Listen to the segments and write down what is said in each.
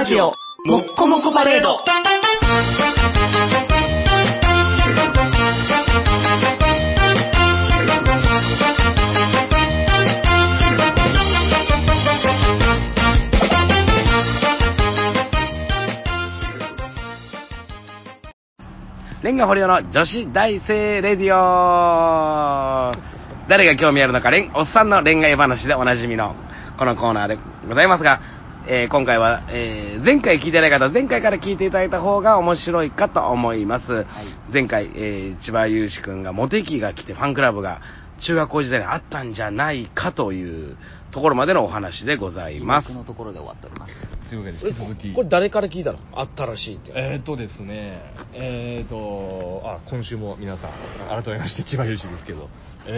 ジオもっこもこパレード。 レンガ堀尾の女子大生レディオ。誰が興味あるのか、おっさんの恋愛話でおなじみのこのコーナーでございますが、今回は、前回聞いてない方、前回から聞いていただいた方が面白いかと思います。はい、前回、千葉雄志くんがモテ期が来てファンクラブが中学校時代にあったんじゃないかというところまでのお話でございます。 のところで終わっております。 というわけで引き続き、 これ誰から聞いたの？あったらしいって。 ですね、今週も皆さん改めまして千葉雄志ですけど、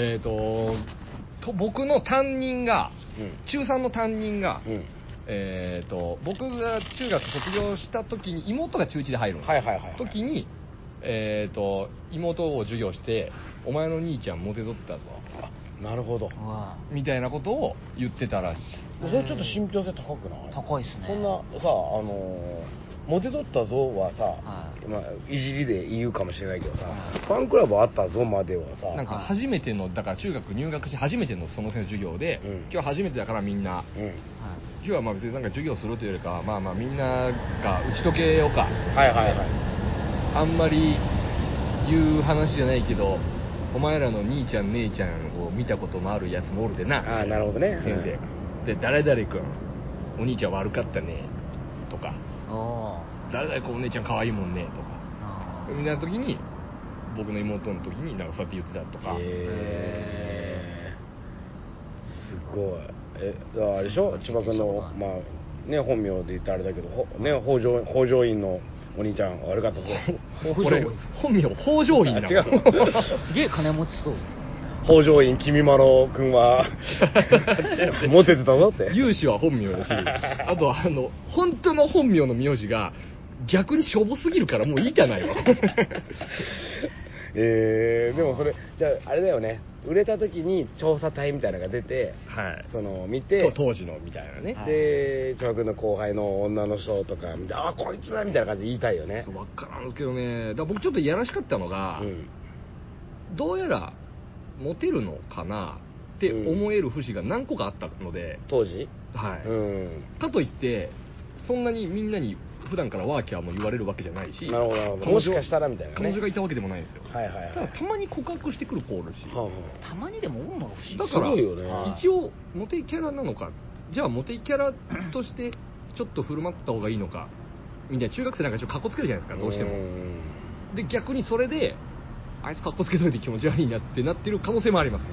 僕の担任が、中3の担任が、僕が中学卒業した時に妹が中1で入るんですよ。時に、妹を授業して、お前の兄ちゃんモテとったぞ。 なるほど。 みたいなことを言ってたらしい。 それちょっと信憑性高くない？ 高いっすね。 そんなさ、モテとったぞはさ、いじりで言うかもしれないけどさ、ファンクラブあったぞまではさ、 なんか初めての、だから中学入学して初めてのその先生の授業で、今日初めてだからみんな、今日はまあ別になんか授業するというよりかは、まあみんなが打ち解けようか。あんまり言う話じゃないけど、お前らの兄ちゃん姉ちゃんを見たことのあるやつもおるでな。 なるほどね。 先生。で、誰々君、お兄ちゃん悪かったね、とか。誰々君お姉ちゃん可愛いもんね、とか。みたいな時に、僕の妹の時になんかそうやって言ってたとか。 すごい。あれでしょ、千葉君の、まあね、本名で言ったらあれだけど、ね、北条院のお兄ちゃん悪かったぞ。 俺本名北条院だ。 違う。 すげえ金持ちそう。 北条院君まろくんはモテてたぞって。 勇士は本名だし、あと本当の本名の名字が逆にしょぼすぎるからもう言いたないわ。 でもそれじゃああれだよね、売れた時に調査隊みたいなのが出て、その見て当時のみたいなね、 で千葉君の後輩の女の人とか見て、あこいつだみたいな感じで言いたいよね。 分からんですけどね。だから僕ちょっといやらしかったのが、どうやらモテるのかなって思える節が何個かあったので、 当時かといってそんなにみんなに普段からワーキャーも言われるわけじゃないし、 なるほどもしかしたらみたいなね、 彼女がいたわけでもないんですよ。ただたまに告白してくる子おるし、 たまにでもおんの不思議だから一応モテキャラなのか、じゃあモテキャラとしてちょっと振る舞った方がいいのかみたいな、中学生なんかちょっとカッコつけるじゃないですか、どうしても。で逆にそれであいつカッコつけといて気持ち悪いなってなってる可能性もあります。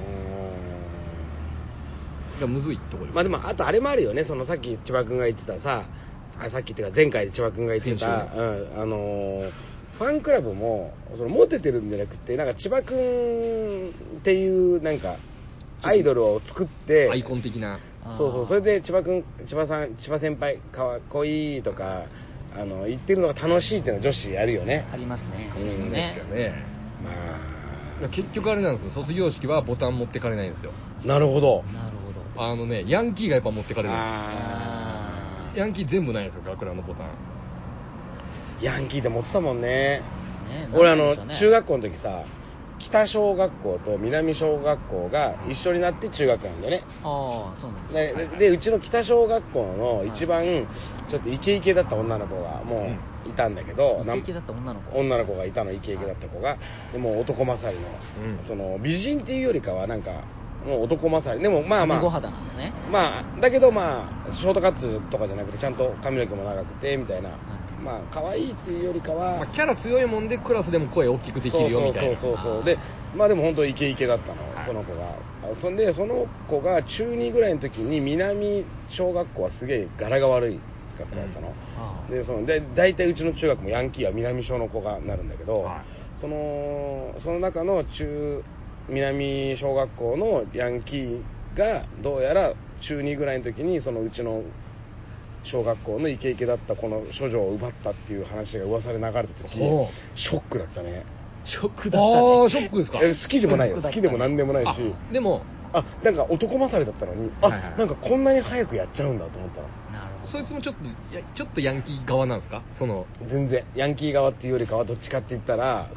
むずいところです。 まあでもあとあれもあるよね、そのさっき千葉君が言ってたさ、さっきっていうか前回で千葉君が言ってた、ファンクラブもそのモテてるんじゃなくて、なんか千葉君っていうなんかアイドルを作ってアイコン的な、 それで千葉先輩かっこいいとか言ってるのが楽しいっていうのは女子やるよね。 ありますね。 まあ結局あれなんですよ、卒業式はボタン持ってかれないんですよ。 なるほど。 ヤンキーがやっぱ持ってかれるんですよ。ヤンキー全部ないんですよ、学ランのボタン。 ヤンキーで持ってたもんね。俺中学校の時さ、北小学校と南小学校が一緒になって中学なんだよね。 そうなんですね。 でうちの北小学校の一番ちょっとイケイケだった女の子がもういたんだけど、 イケイケだった女の子がいたの、イケイケだった子が。でも男勝りの、その美人っていうよりかはなんかもう男勝りでもまあご肌なんですね。 だけどショートカットとかじゃなくてちゃんと髪の毛も長くてみたいな、可愛いっていうよりかは、 キャラ強いもんでクラスでも声大きくできるよみたいな。 そうででも本当イケイケだったの、その子が。そんでその子が中2ぐらいの時に南小学校はすげえ柄が悪い学校だったの、で大体うちの中学もヤンキーは南小の子がなるんだけど、その中の南小学校のヤンキーがどうやら中2ぐらいの時にそのうちの小学校のイケイケだったこの処女を奪ったっていう話が噂で流れた時、ショックだったね。 ショックだったね。 ショックですか。 好きでもないよ、好きでも何でもないし。 でもなんか男勝りだったのに、なんかこんなに早くやっちゃうんだと思ったの。 なるほど。 そいつもちょっとヤンキー側なんですか？ 全然ヤンキー側っていうよりかはどっちかって言ったら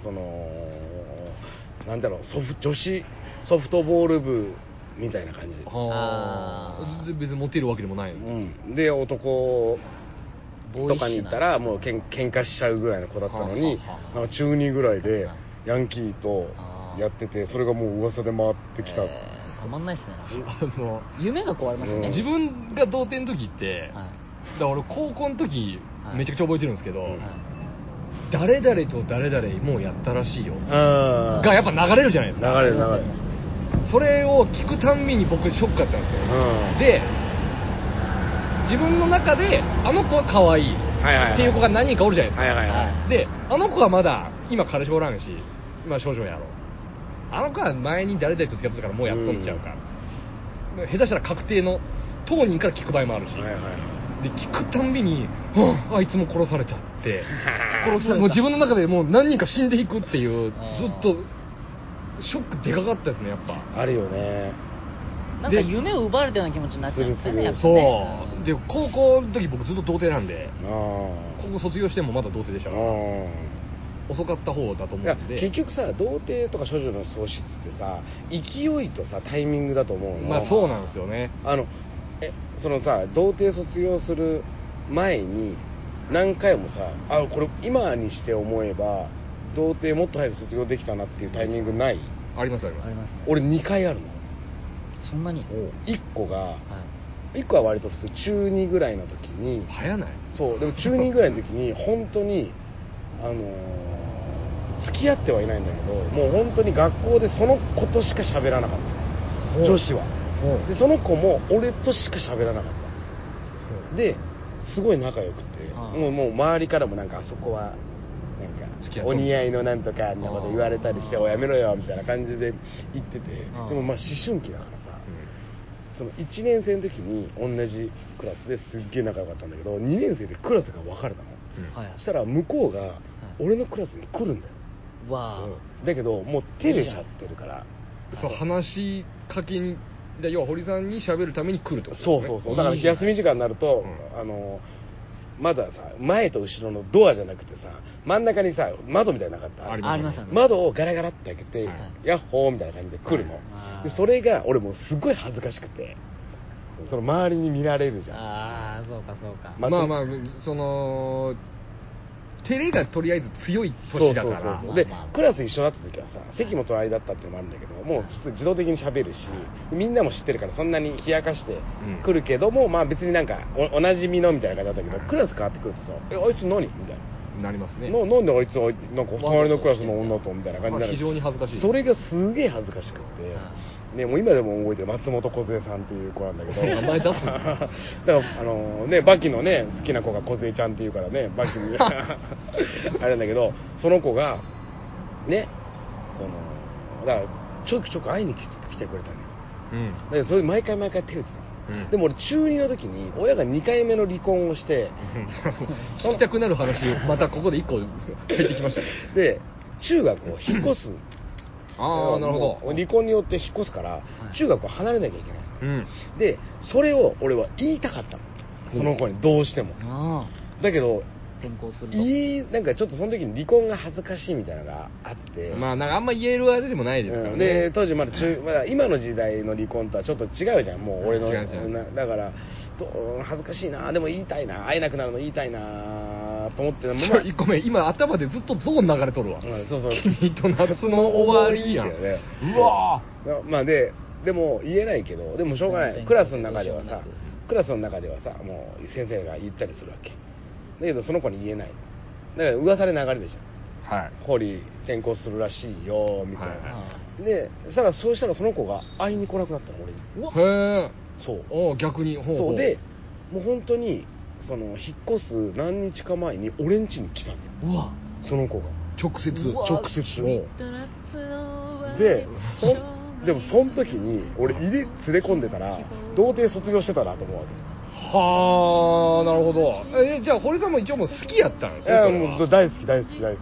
なんだろう、女子ソフトボール部みたいな感じ。 別にモテるわけでもないの。 で男とかに行ったらもう喧嘩しちゃうぐらいの子だったのに、なんか中2ぐらいでヤンキーとやってて、それがもう噂で回ってきた。 たまんないっすね。夢が壊れますね。 自分が童貞の時って、だから俺高校の時めちゃくちゃ覚えてるんですけど、誰々と誰々もうやったらしいよがやっぱ流れるじゃないですか。 流れる。 それを聞くたんびに僕ショックだったんですよ。で、自分の中であの子は可愛いっていう子が何人かおるじゃないですか。で、あの子はまだ今彼氏おらんし、今少女やろ。あの子は前に誰々と付き合ってたからもうやっとっちゃうから。下手したら確定の当人から聞く場合もあるし。で、聞くたんびに、あいつも殺されたってもう自分の中でもう何人か死んでいくっていう、ずっとショックでかかったですね、やっぱ。 あるよね。 なんか夢を奪われたような気持ちになっちゃうんですよね、やっぱそうね。 で、高校の時僕ずっと童貞なんで、高校卒業してもまだ童貞でしたから、遅かった方だと思うんで。 結局さ、童貞とか処女の喪失ってさ、勢いとさタイミングだと思うの。 まあそうなんですよね。 そのさ、童貞卒業する前に何回もさ、これ今にして思えば童貞もっと早く卒業できたなっていうタイミングない？ あります。 俺2回あるの。 そんなに 1個は割と普通中2ぐらいの時に。 早ない？ そう。でも中2ぐらいの時に本当に付き合ってはいないんだけど、もう本当に学校でその子としか喋らなかった。女子は。でその子も俺としか喋らなかった。ですごい仲良くて、もう周りからもなんかあそこはなんかお似合いのなんとかなこと言われたりして、おやめろよみたいな感じで言ってて、でもまあ思春期だからさ、その1年生の時に同じクラスですっげえ仲良かったんだけど、2年生でクラスが分かれたの。そしたら向こうが俺のクラスに来るんだよ。だけどもう照れちゃってるから、 そう話しかけに、要は堀さんに喋るために来るってことですね。 そうだから休み時間になると、まださ、前と後ろのドアじゃなくてさ、真ん中にさ窓みたいなのなかった？ ありますね。 窓をガラガラって開けて、ヤッホーみたいな感じで来るの。でそれが俺もうすごい恥ずかしくて、その周りに見られるじゃん。 そうか。 まあその照れがとりあえず強い年だから。 でクラス一緒だった時はさ、席も隣だったっていうのもあるんだけど、もう普通自動的に喋るし、みんなも知ってるからそんなに冷やかしてくるけども、まあ別になんかおなじみのみたいな感じだったけど、クラス変わってくるとさ、あいつ何みたいな。 なりますね。 なんであいつはなんか隣のクラスの女とみたいな感じになる。 非常に恥ずかしい。 それがすげえ恥ずかしくってね、もう今でも覚えてる松本梢さんっていう子なんだけど、 名前出すんだ。 だからね、バキのね好きな子が梢ちゃんっていうからね、バキにあれなんだけど、その子がね、だからちょくちょく会いに来てくれたのよ。でそれ毎回手打ってた。でも俺中2の時に親が2回目の離婚をして聞きたくなる話またここで1個入ってきましたね。 で中学を引っ越すなるほど。 離婚によって引っ越すから中学を離れなきゃいけない、でそれを俺は言いたかったの、その子にどうしても。だけど転校するなんかちょっとその時に離婚が恥ずかしいみたいなのがあって、 まあなんかあんま言えるあれでもないですからね。 で当時まだ今の時代の離婚とはちょっと違うじゃん、もう俺の。だから恥ずかしいな、でも言いたいな、会えなくなるの言いたいなと思って 1個目今頭でずっとゾーン流れとるわ。 そう君と夏の終わりやん。うわまあでも言えないけど、でもしょうがない。クラスの中ではさもう先生が言ったりするわけだけど、その子に言えない。だから噂で流れるじゃん。堀転校するらしいよみたいな。でそうしたらその子が会いに来なくなったの、俺に。 へえ。 そう。 逆に。 そうで、もう本当にその引っ越す何日か前に俺ん家に来たんだよ。その子が直接。 でもその時に俺家連れ込んでたら童貞卒業してたなと思うわけ。 はあ、なるほど。じゃあ堀さんも一応もう好きやったんですね。 もう大好き。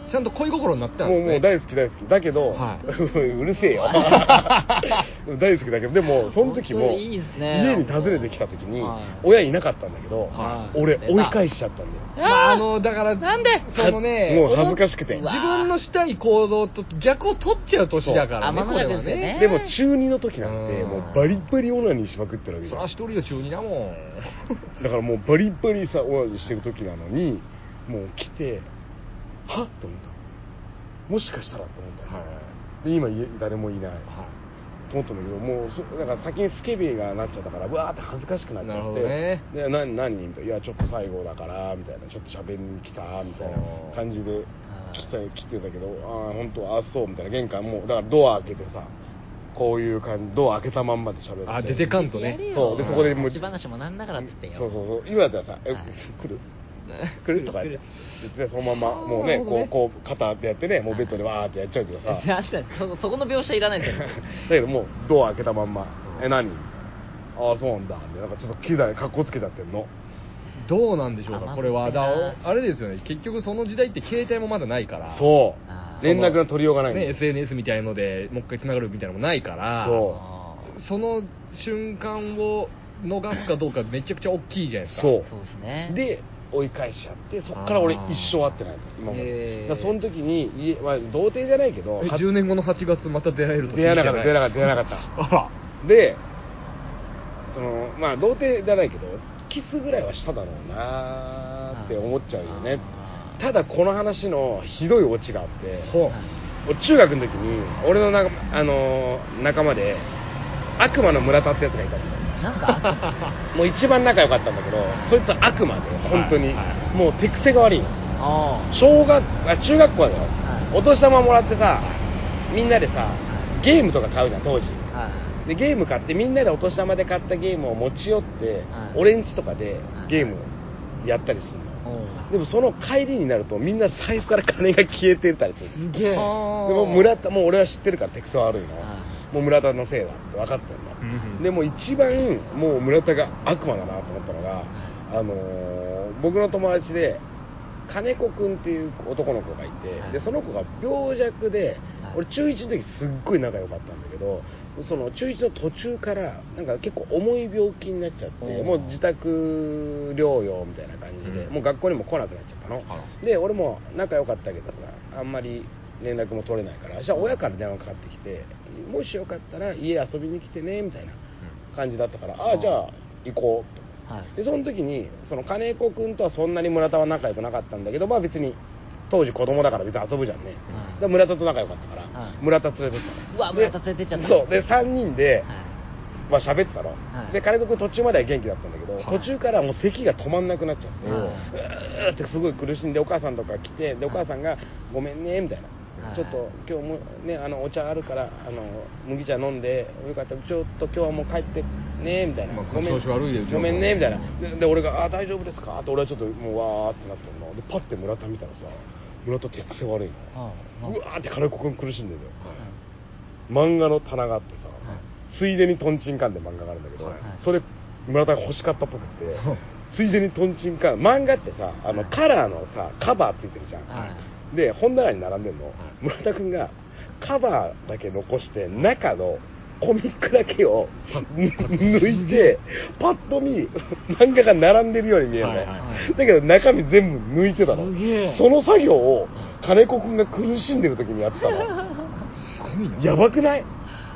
ちゃんと恋心になってたんですね。 もう大好きだけど、はい、うるせえよ大好きだけど、でもその時もいいですね、 家に訪ねてきた時に親いなかったんだけど、俺追い返しちゃったんだよ。だからなんでそのね、 もう恥ずかしくて自分のしたい行動と逆を取っちゃう年だからね、これはね。 でも中2の時なんてもうバリバリオナニーしまくってるわけじゃん。そりゃ一人よ、中2だもんだからもうバリバリさオナニーしてる時なのに、もう来てはっと思った。もしかしたらと思ったよ、はい、で今誰もいない、はい、と思ったんだけど、もうだから先にスケベがなっちゃったからわーって恥ずかしくなっちゃって、 ね、 で何みたいな、いやちょっと最後だからみたいな、ちょっと喋りに来たみたいな感じで来てたけど、本当そうみたいな、玄関もうだからドア開けてさ、こういう感じ、ドア開けたまんまで喋って、 出てかんとね、 そうでそこでもう立ち話もなんだからっつってよ、 そう今だったらさ、来るとか言ってそのままもうね、こう肩でやってね、もうベッドでわーってやっちゃうけどさそこの描写いらないんだよだけどもうドア開けたまんま何みたいな、そうなんだってなんかちょっとキュー格好つけちゃってんの。 どうなんでしょうかこれは。あれですよね、結局その時代って携帯もまだないから、 そう連絡の取りようがないね、SNS みたいのでもう一回繋がるみたいなのもないから、その瞬間を逃すかどうかめちゃくちゃ大きいじゃないですか。 そうですね。 で追い返しちゃって、そっから俺一生会ってないの今まで。だその時に童貞じゃないけど、 10年後の8月また出会えると出会えなかったあらで、その童貞じゃないけどキスぐらいはしただろうなって思っちゃうよね。ただこの話のひどいオチがあって、中学の時に俺の仲間で悪魔の村田ってやつがいたの。 なんかもう一番仲良かったんだけど、そいつは悪魔で本当に、もう手癖が悪いの。中学校だよ、お年玉もらってさ、みんなでさゲームとか買うじゃん当時、でゲーム買ってみんなでお年玉で買ったゲームを持ち寄って、俺ん家とかでゲームやったりするの。でもその帰りになるとみんな財布から金が消えてたりする。 すげえ。でももう俺は知ってるから手癖悪いの、もう村田のせいだって分かってんの、でも一番もう村田が悪魔だなと思ったのが、僕の友達で金子くんっていう男の子がいて、でその子が病弱で、俺中1の時すっごい仲良かったんだけど、その中1の途中からなんか結構重い病気になっちゃって、もう自宅療養みたいな感じで、もう学校にも来なくなっちゃったの、で俺も仲良かったけどさ、あんまり連絡も取れないから、じゃあ親から電話かかってきて、もしよかったら家遊びに来てねみたいな感じだったから、じゃあ行こうと。でその時にその金子くんとはそんなに村田は仲良くなかったんだけど、別に当時子供だから別に遊ぶじゃんね、で村田と仲良かったから、村田連れてったの。 うわ、村田連れてっちゃった。 そうで3人で喋ってたの、で金子くん途中までは元気だったんだけど、途中からもう咳が止まんなくなっちゃって、うーってすごい苦しんで、お母さんとか来て、でお母さんがごめんねみたいな、ちょっと今日もねお茶あるから麦茶飲んでよかったらちょっと今日はもう帰ってねみたいな、ごめんねみたいな、で俺が大丈夫ですかって、俺はちょっともうわーってなってるので、パッて村田見たらさ、村田手癖悪いの、うわーって金子くん苦しんでるんだよ、漫画の棚があってさ、ついでにトンチンカンで漫画があるんだけど、それ村田が欲しかったっぽくってついでにトンチンカン、漫画ってさカラーのさカバーついてるじゃん、で本棚に並んでんの、村田くんがカバーだけ残して中のコミックだけを抜いて、パッと見漫画が並んでるように見えるの、だけど中身全部抜いてたの。その作業を金子くんが苦しんでる時にやってたの。 すごいな。 やばくない？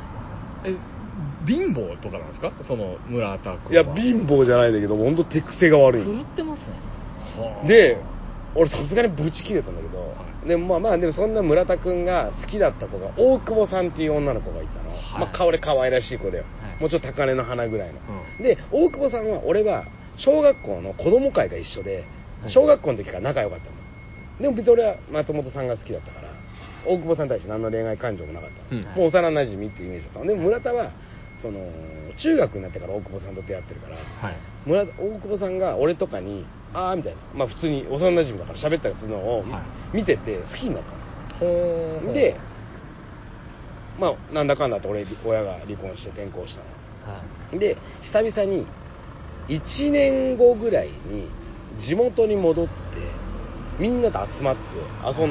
貧乏とかなんですか、その村田君は。 いや貧乏じゃないんだけど、本当手癖が悪い。 狂ってますね。 で俺さすがにブチ切れたんだけど、でもでもそんな村田くんが好きだった子が大久保さんっていう女の子がいたの、俺可愛らしい子だよ、もうちょっと高嶺の花ぐらいの、で大久保さんは俺は小学校の子供会が一緒で、小学校の時から仲良かったの。でも別に俺は松本さんが好きだったから大久保さんに対して何の恋愛感情もなかったの、もう幼馴染ってイメージだったの。でも村田はその中学になってから大久保さんと出会ってるから、大久保さんが俺とかにみたいな、普通に幼馴染だから喋ったりするのを見てて好きになったの、でなんだかんだって親が離婚して転校したの、で久々に1年後ぐらいに地元に戻ってみんなと集まって遊んだの、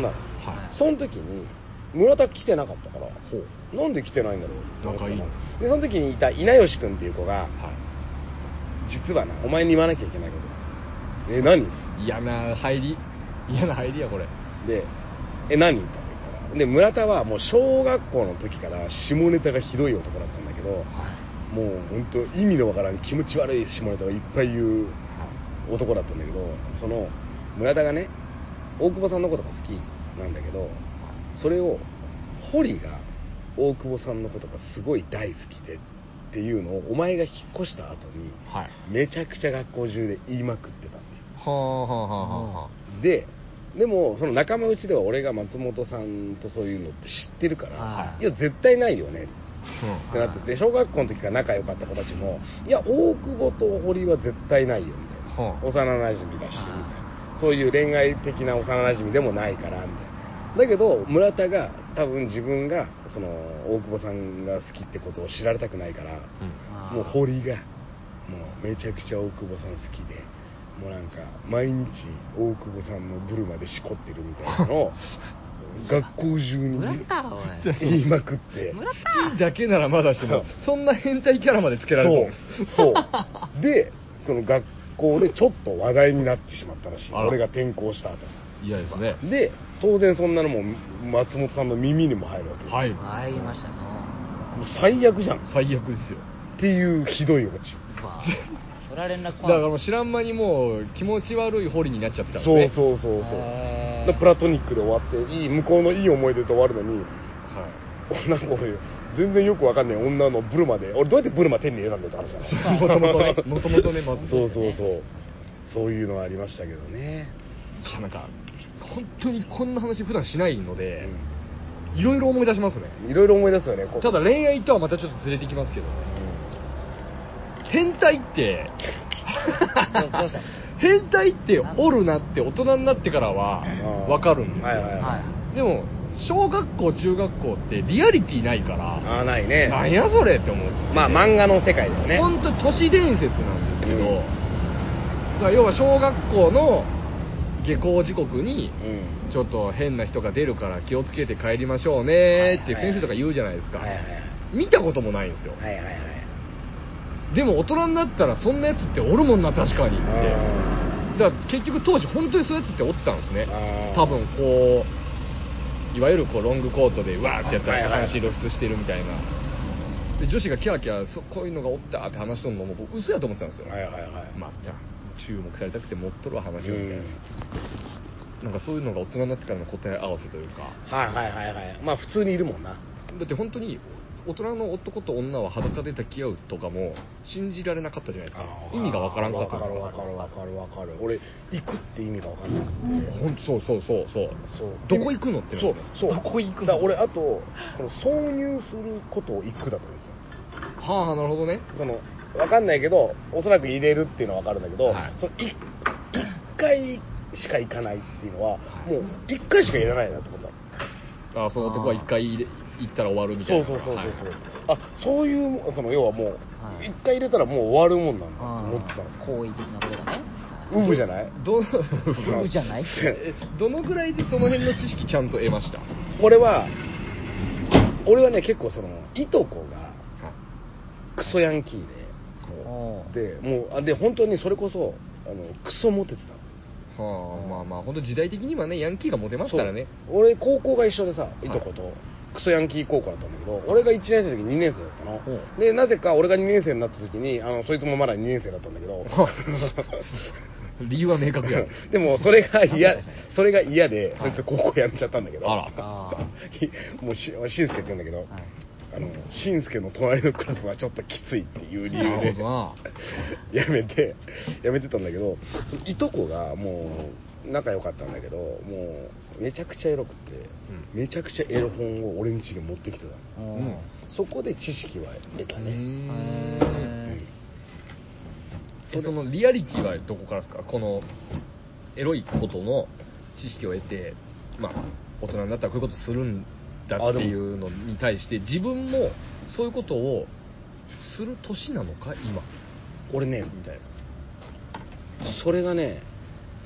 その時に村田来てなかったから、なんで来てないんだろうって思ったの。でその時にいた稲吉君っていう子が、実はな、お前に言わなきゃいけないことが、何？ 嫌な入りやこれで、何？とか言ったら、で村田はもう小学校の時から下ネタがひどい男だったんだけど、もう本当意味のわからん気持ち悪い下ネタをいっぱい言う男だったんだけど、その村田がね、大久保さんのことが好きなんだけど、それを堀が大久保さんのことがすごい大好きでっていうのをお前が引っ越した後に、めちゃくちゃ学校中で言いまくってたっていう。でもその仲間内では俺が松本さんとそういうのって知ってるから、いや絶対ないよねってなってて、小学校の時から仲良かった子たちも、いや大久保と堀は絶対ないよみたいな、幼馴染だしみたいな、そういう恋愛的な幼馴染でもないからみたいな。だけど村田が多分自分がその大久保さんが好きってことを知られたくないから、もう堀がもうめちゃくちゃ大久保さん好きで、もうなんか毎日大久保さんのブルマでしこってるみたいなのを学校中に言いまくって、 好きだけならまだしもそんな変態キャラまでつけられてる。 そうでその学校でちょっと話題になってしまったらしい。俺が転校した後。 嫌ですね。 で当然そんなのも松本さんの耳にも入るわけです。 入りましたね。 もう最悪じゃん。 最悪ですよっていうひどいオチ。 それは連絡だからもう知らん間にもう気持ち悪い堀になっちゃってたんですね。 そうプラトニックで終わって向こうのいい思い出で終わるのに、なんか俺全然よくわかんない女のブルマで、俺どうやってブルマ手に入れたんだよって話だね。 もともとねまずそういうのがありましたけどね。 いやなんか本当にこんな話普段しないので、いろいろ思い出しますね。 いろいろ思い出すよね。 ただ恋愛とはまたちょっとずれてきますけど、変態って変態っておるなって大人になってからは分かるんですよ。でも小学校中学校ってリアリティないから、 ないね。 なんやそれって思う。 まあ漫画の世界だよね。 本当に都市伝説なんですけど、だから要は小学校の下校時刻にちょっと変な人が出るから気をつけて帰りましょうねって先生とか言うじゃないですか。見たこともないんですよ。でも大人になったらそんなやつっておるもんな確かにって。だから結局当時本当にそういうやつっておったんですね。多分こういわゆるこうロングコートでうわーってやったら話露出してるみたいな。で女子がキャーキャーこういうのがおったって話しとんのも僕嘘やと思ってたんですよ。また注目されたくて持っとる話をみたいな。なんかそういうのが大人になってからの答え合わせというか。まあ普通にいるもんな。だって本当に大人の男と女は裸で抱き合うとかも信じられなかったじゃないですか。意味がわからんかったんですよ。 わかる。俺行くって意味がわかんなくて。 そうどこ行くのってそうどこ行くの。 だ俺あとこの挿入することを行くだと思うんですよ。 なるほどね。 そのわかんないけどおそらく入れるっていうのはわかるんだけど、その1回しか行かないっていうのはもう1回しか入れないなと思った。 その男は1回行ったら終わるみたいな。 そういうその要はもう1回入れたらもう終わるもんなんだと思ってたの。 好意的なことがね。 ウブじゃない？ ウブじゃないどのぐらいでその辺の知識ちゃんと得ました？ 俺はね結構そのいとこがクソヤンキーでもう本当にそれこそクソモテてたの。 まあ本当時代的にはねヤンキーがモテますからね。 俺高校が一緒でさ、いとことクソヤンキー高校だったんだけど、俺が1年生の時2年生だったの。でなぜか俺が2年生になった時にそいつもまだ2年生だったんだけど理由は明確やでもそれが嫌でそいつ高校辞めちゃったんだけど、もうしんすけって言うんだけど、しんすけの隣のクラスはちょっときついっていう理由でやめてたんだけど、そのいとこがもう仲良かったんだけど、もうめちゃくちゃエロくて、めちゃくちゃエロ本を俺ん家に持ってきてたの。そこで知識は得たね。 そのリアリティはどこからですか？このエロいことの知識を得て、大人になったらこういうことするんだっていうのに対して自分もそういうことをする年なのか今。 俺ねみたいな。それがね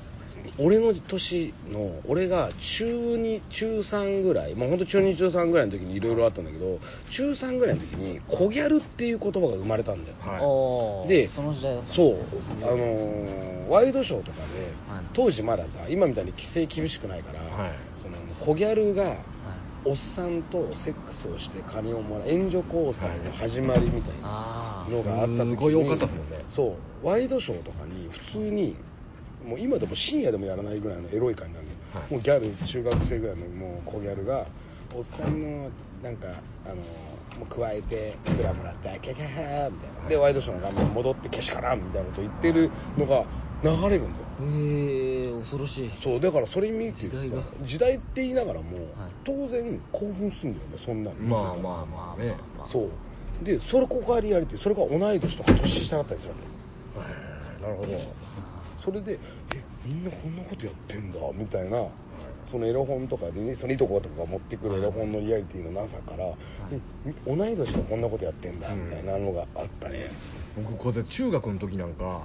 俺の年の俺が中2中3ぐらい、まあ本当中2中3ぐらいの時にいろいろあったんだけど、中3ぐらいの時にコギャルっていう言葉が生まれたんだよ、 はい、でその時代だった。 そうワイドショーとかで、はい、当時まださ今みたいに規制厳しくないから、はい、そのコギャルがおっさんとセックスをして金をもらう援助交際の始まりみたいなのがあった時に、 すごい多かったですもんね。 そうワイドショーとかに普通にもう今でも深夜でもやらないぐらいのエロい感じなんだよ、はい、もうギャル中学生ぐらいのもう小ギャルがおっさんのなんかもう加えていくらもらってキャキャハーみたいなでワイドショーの画面戻ってけしからんみたいなこと言ってるのが流れるんだよ。 恐ろしい。 そうだからそれ見て時代って言いながらも、はい、当然興奮するんだよねそんなの。 まあね。 そうでそれここリアリティそれが同い年とか年下だったりするわけ。なるほど。それでみんなこんなことやってんだみたいな、そのエロ本とかでねそのいとことかが持ってくるエロ本のリアリティのなさから、同い年がこんなことやってんだみたいなのがあったね。 僕これ中学の時なんか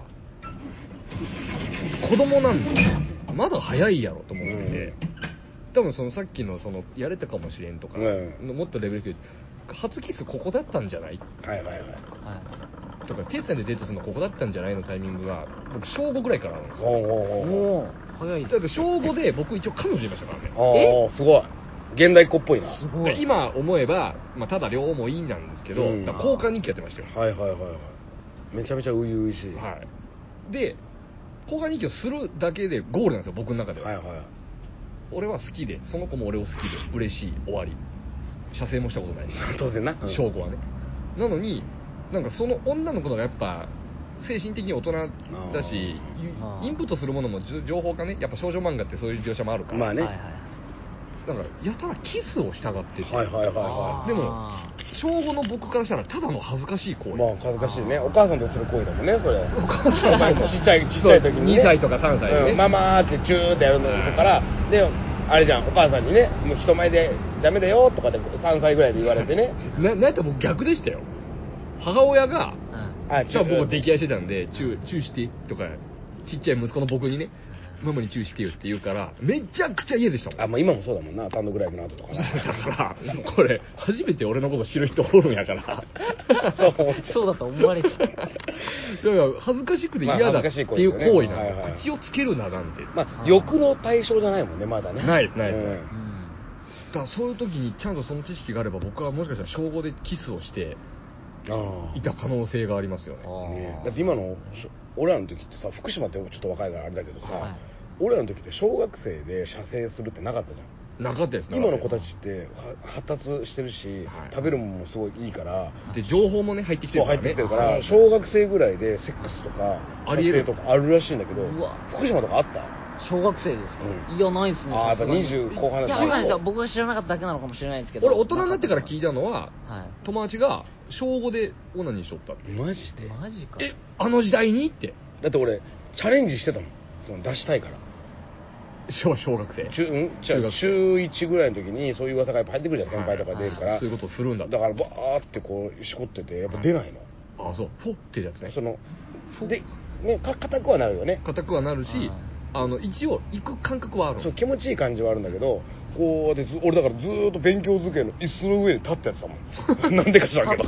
子供なんでまだ早いやろと思ってて、多分そのさっきのそのやれたかもしれんとかのもっとレベル低い初キスここだったんじゃない、とか手つないでデートするのここだったんじゃないのタイミングが僕小5ぐらいからあるんですよ。 お早い。 だって小5で僕一応彼女いましたからね。 すごい現代っ子っぽいな。 すごい。 今思えば、まあ、ただ両思いなんですけど、だ交換日記やってましたよ。 めちゃめちゃ初々しい。 で交換日記をするだけでゴールなんですよ僕の中では。俺は好きでその子も俺を好きで嬉しい終わり。射精もしたことない当然な、 小5はね。なのになんかその女の子がやっぱ精神的に大人だしインプットするものも情報がねやっぱ少女漫画ってそういう描写もあるから、 まあね、 だからやたらキスをしたがってて、でも小5の僕からしたらただの恥ずかしい行為。 まあ恥ずかしいね。お母さんとする行為だもんねそれ。お母さんがちっちゃい時に、 2歳とか3歳でね、 ママーってチューってやるのからであれじゃんお母さんにねもう人前でダメだよとかで3歳ぐらいで言われてねなんやったら僕逆でしたよ。母親がじゃあ僕は溺愛してたんでチューしてとかちっちゃい息子の僕にねママにチューしてよって言うからめちゃくちゃ嫌でしたもん。 まあ今もそうだもんな単独ライブの後とかだからこれ初めて俺のこと知る人おるんやからそうだと思われちゃう。 だから恥ずかしくて嫌だっていう行為なんですよ。口をつけるななんて欲の対象じゃないもんねまだね。 ないですだからそういう時にちゃんとその知識があれば僕はもしかしたら小5でキスをしていた可能性がありますよね。 だって今の俺らの時ってさ福島ってちょっと若いからあれだけどさ、俺らの時って小学生で射精するってなかったじゃん。 なかったですね。 今の子たちって発達してるし、食べるものもすごいいいからで情報もね入ってきてるからね。 入ってきてるから小学生ぐらいでセックスとか射精とかあるらしいんだけど福島とかあった？ 小学生ですか？いやないですね。 やっぱ20後半だった。 いやないですよ。僕が知らなかっただけなのかもしれないですけど。 俺大人になってから聞いたのは、友達が小5でオナニーしとったって。 マジで？ マジか。 あの時代にって。 だって俺チャレンジしてたもん。その出したいから。 小学生？ 中1ぐらいの時にそういう噂がやっぱ入ってくるじゃん、先輩とか出るから。 そういうことするんだ。 だからバーってこうしこっててやっぱ出ないの。 そう。フォってやつね。 でね硬くはなるよね。 硬くはなるし。一応行く感覚はある。 そう気持ちいい感じはあるんだけどこうで俺だからずーっと勉強机の椅子の上に立ってやってたもんなんでか知らんけど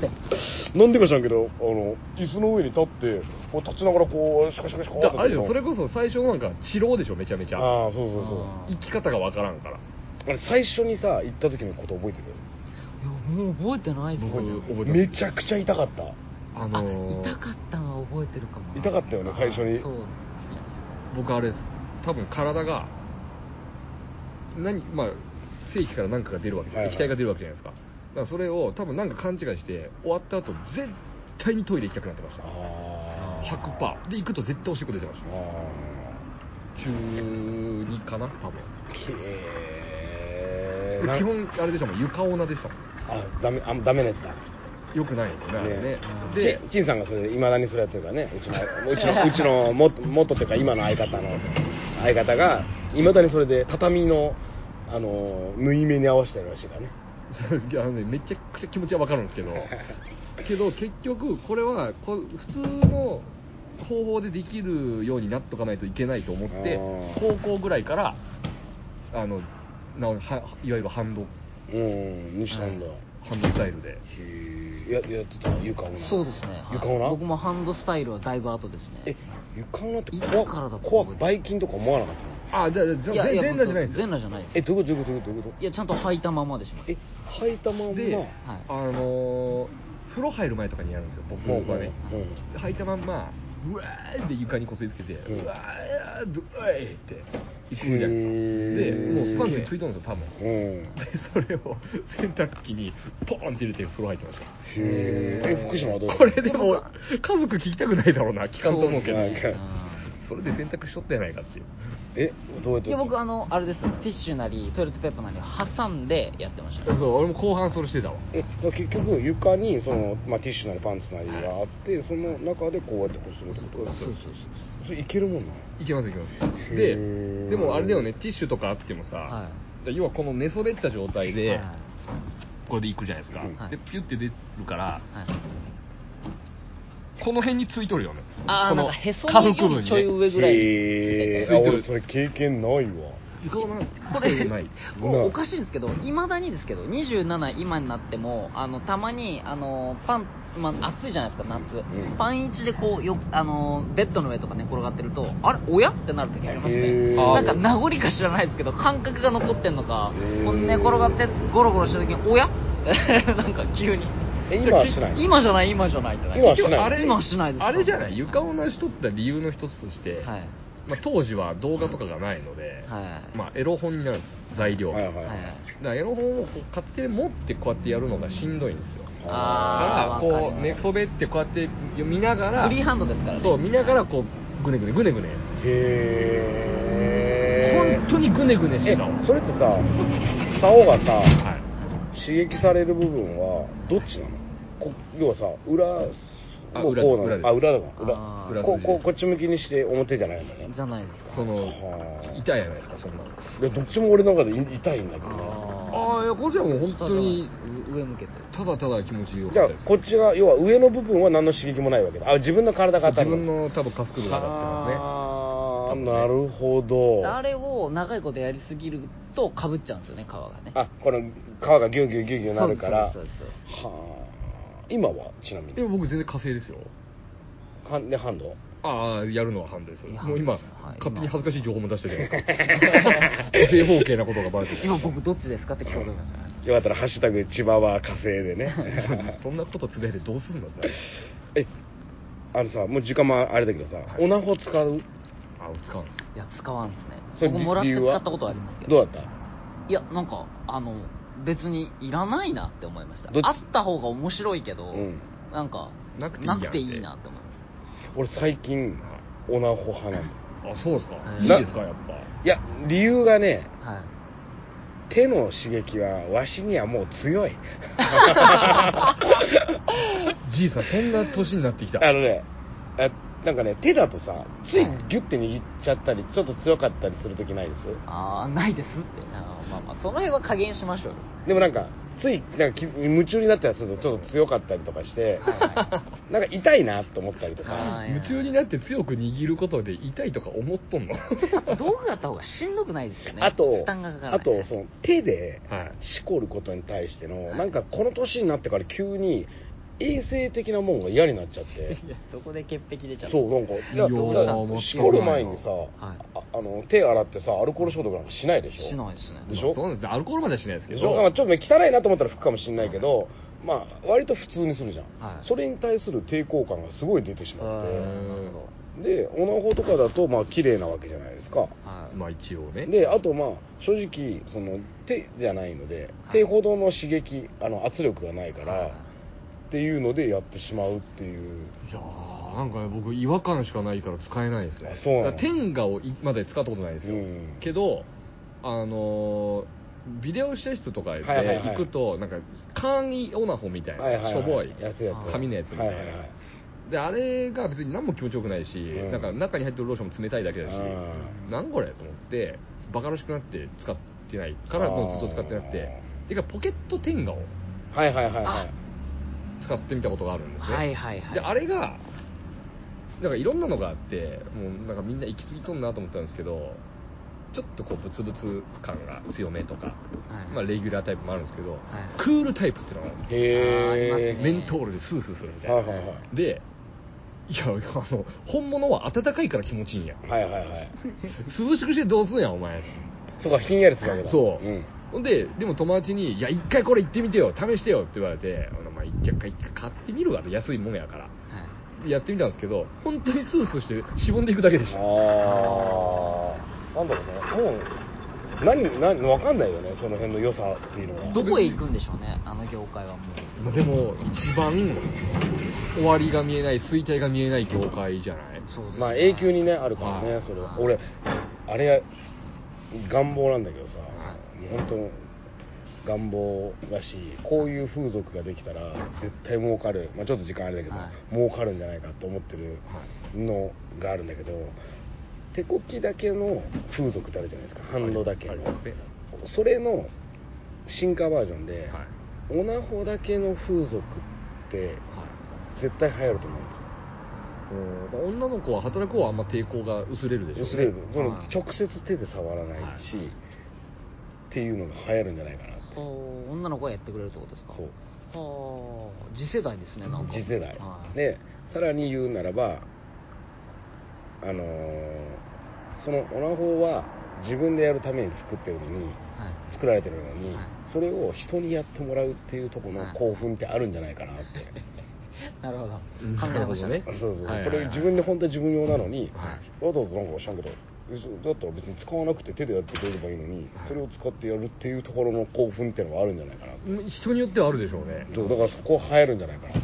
椅子の上に立ってこう立ちながらこうシャカシャカシャカってあれそれこそ最初なんか治療でしょめちゃめちゃ。 そう生き方がわからんから。 あれ最初にさ行った時のこと覚えてる？ いやもう覚えてないです。 僕めちゃくちゃ痛かった。 痛かったのは覚えてるかも。 痛かったよね最初に。 そう僕あれです多分体が精液から何かが出るわけです、液体が出るわけじゃないですか。だからそれを多分なんか勘違いして終わった後絶対にトイレ行きたくなってました。100% で行くと絶対おしっこ出てました。中2かな多分。基本あれでしたもん床オナでしたもん。 ダメなやつだ。 よくないですね。 で陳さんがそれ未だにそれやってるからね。うちの元っていうか今の相方が未だにそれで畳の縫い目に合わせてるらしいからね。 めちゃくちゃ気持ちは分かるんですけど結局これは普通の方法でできるようになっとかないといけないと思って高校ぐらいからいわゆるハンドにしたんだ。 ハンドスタイルでやってた床女。 そうですね。 床女？ 僕もハンドスタイルはだいぶ後ですね。 床女って怖バイキンとか思わなかったの？ じゃあ全裸じゃないですよ。 全裸じゃないです。 どういうこと？ いや、ちゃんと履いたままでします。 履いたままで、風呂入る前とかにやるんですよ、僕はね。履いたまんまうわーって床にこすりつけて、うわーどういって行くじゃないですか。でもうスパンツについとるんですよ多分。でそれを洗濯機にポーンって入れて風呂入ってました。 福島はどう？ これでも家族聞きたくないだろうな、聞かんと思うけど、それで洗濯しとったやないかっていう。 どうやって？ いや、僕あれです、ティッシュなりトイレットペーパーなりを挟んでやってました。 そう、俺も後半それしてたわ。 結局床にティッシュなりパンツなりがあって、その中でこうやってこするってこと？そうそれいけるもんな。 いけます。でもあれだよね、ティッシュとかあってもさ、要はこの寝そべった状態でこれでいくじゃないですか。でピュって出るから、この辺についとるよね。 なんかへそのよりちょい上ぐらいついてる。俺それ経験ないわ。 これおかしいんですけど、いまだにですけど27今になってもたまにパン、暑いじゃないですか夏、パン1でこうベッドの上とか寝転がってると、あれおやってなる時ありますね。なんか名残か知らないですけど感覚が残ってんのか、寝転がってゴロゴロした時におやなんか急に今はしない。 今じゃないってなる。 今はしない。 今はしないです。 あれじゃない、床をなしとった理由の一つとして、当時は動画とかがないので、エロ本になるんです材料が。だからエロ本を勝手に持ってこうやってやるのがしんどいんですよ。だからこう寝そべってこうやって見ながら、 フリーハンドですからね。 そう見ながらこうグネグネ本当にグネグネしてたわ。 それってさ、竿がさ、刺激される部分はどっちなの？要はさ、裏だからこっち向きにして表じゃないんだね。 じゃないですか。 痛いじゃないですかそんなの。 どっちも俺の中で痛いんだけどね。 いやこっちはもう本当に上向けてただただ気持ちよかったです。じゃあこっちが要は上の部分は何の刺激もないわけだ。自分の体が当たる。 自分の多分下腹部が当たってますね。 なるほど。 あれを長いことやりすぎるとかぶっちゃうんですよね、皮がね。 この皮がギュギュなるから。そう今はちなみに。 僕全然火星ですよ。 ハンド？ やるのはハンドです。もう今勝手に恥ずかしい情報も出してるじゃないですか。正方形なことがバレてる。 今僕どっちですかって聞こえましたね。 よかったらハッシュタグ千葉は火星でね。 そんなことつぶやいてどうするんだって。 さ、もう時間もあれだけどさ、オナホ使う？ 使うんです。 いや使わんですね。僕もらって使ったことありますけど。 どうだった？ いやなんか別にいらないなって思いました。あった方が面白いけど、なんかなくていいなって思います。 俺最近オナホ派なんだ。 そうですか。いいですかやっぱ。 いや理由がね、手の刺激はわしにはもう強い。 じいさんそんな年になってきた。 なんかね手だとさついギュッて握っちゃったりちょっと強かったりする時ないです？ ないですって。その辺は加減しましょうよ。 でもなんかついなんか夢中になったりするとちょっと強かったりとかして、なんか痛いなと思ったりとか。 夢中になって強く握ることで痛いとか思っとんの？ 道具があった方がしんどくないですよね。負担がかからない。 あとその手でしこることに対しての、なんかこの年になってから急に衛生的なもんが嫌になっちゃって。 いやどこで潔癖出ちゃう。 そうなんかしこる前にさ、手洗ってさアルコール消毒なんかしないでしょ？ しないですね。 でしょ？ そうですね。アルコールまではしないですけど。 ちょっとね汚いなと思ったら拭くかもしれないけど、割と普通にするじゃん。それに対する抵抗感がすごい出てしまって。でオナホとかだと綺麗なわけじゃないですか。 一応ね。 であと正直その手じゃないので手ほどの刺激圧力がないから。っていうのでやってしまうっていう。 いやなんか僕違和感しかないから使えないですね。 そうなの。 天下をまで使ったことないですよ。けどビデオ試写室とかで行くとなんか簡易オナホみたいなしょぼい紙のやつみたいな。であれが別に何も気持ちよくないし、なんか中に入ってるローションも冷たいだけだし、なんこれと思ってバカらしくなって使ってないからもうずっと使ってなくて、てかポケット天下を使ってみたことがあるんですね。であれがなんかいろんなのがあって、もうなんかみんな行き過ぎとんなと思ったんですけど、ちょっとこうブツブツ感が強めとか、まあレギュラータイプもあるんですけど、クールタイプっていうのがあるんです。メントールでスースーするみたいな。で、いや、本物は暖かいから気持ちいいんや。涼しくしてどうすんや、お前。 そうか、ひんやりするわけだ。 そう。ほんでも友達に、いや、一回これ行ってみてよ、試してよって言われて、まあ、一回買ってみるわと、安いもんやから。やってみたんですけど、本当にスースーしてしぼんでいくだけでした。 なんだろうね、もう分かんないよね、その辺の良さっていうのは。 どこへ行くんでしょうね、あの業界はもう。 でも一番終わりが見えない、衰退が見えない業界じゃない。 そうですね、 まあ永久にねあるからね、それは。俺あれ願望なんだけどさ、もう本当願望だし、こういう風俗ができたら絶対儲かる、まあちょっと時間あれだけど、儲かるんじゃないかと思ってるのがあるんだけど、手こきだけの風俗ってあるじゃないですか、ハンドだけの。それの進化バージョンで、オナホだけの風俗って絶対流行ると思うんですよ。 女の子は働く方はあんま抵抗が薄れるでしょうね。 薄れる。その直接手で触らないし、っていうのが流行るんじゃないかなって。 女の子がやってくれるってことですか。 そう。 次世代ですね、なんか。 次世代。で、さらに言うならば、そのオナホは自分でやるために作ってるのに、作られてるのに、それを人にやってもらうっていうところの興奮ってあるんじゃないかなって。 なるほど。考えましたね。 そう。これ自分で本当は自分用なのに、わざわざなんか知らんけど、だったら別に使わなくて手でやってくれればいいのに、それを使ってやるっていうところの興奮っていうのがあるんじゃないかなって。 人によってはあるでしょうね。 だからそこは流行るんじゃないかなって。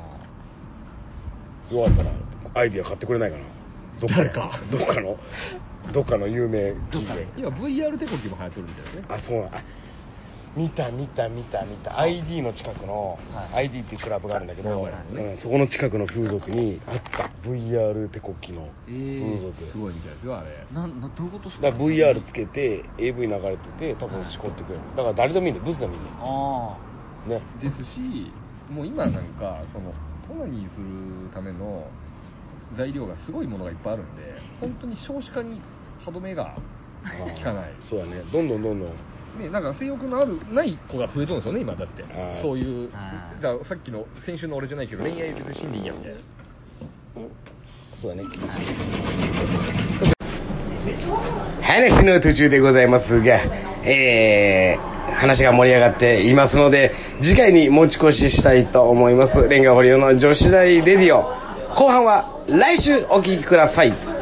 よかったらアイディア買ってくれないかな。どっかの有名企業。 今 VR 手こきも流行ってるみたいですね。 あ、そうなん。見た ID の近くの、ID っていうクラブがあるんだけど、そこの近くの風俗にあった VR 手こきの風俗。 すごいみたいですよ、あれ。 どういうことですか。 だから VR つけて AV 流れてて、多分しこってくれる。だから誰でもいいんだよ、ブスでもいいんだよ。 ね。ですし、もう今なんかそのオナニーするための材料がすごいものがいっぱいあるんで、本当に少子化に歯止めが効かない。 そうだね、どんどんね、なんか性欲のない子が増えてるんですよね、今だって。そういう、だからさっきの先週の俺じゃないけど、恋愛別に死んでいいやみたいな。 そうだね。話の途中でございますが、話が盛り上がっていますので、次回に持ち越ししたいと思います。レンガ堀尾の女子大レディオ、後半は来週お聞きください。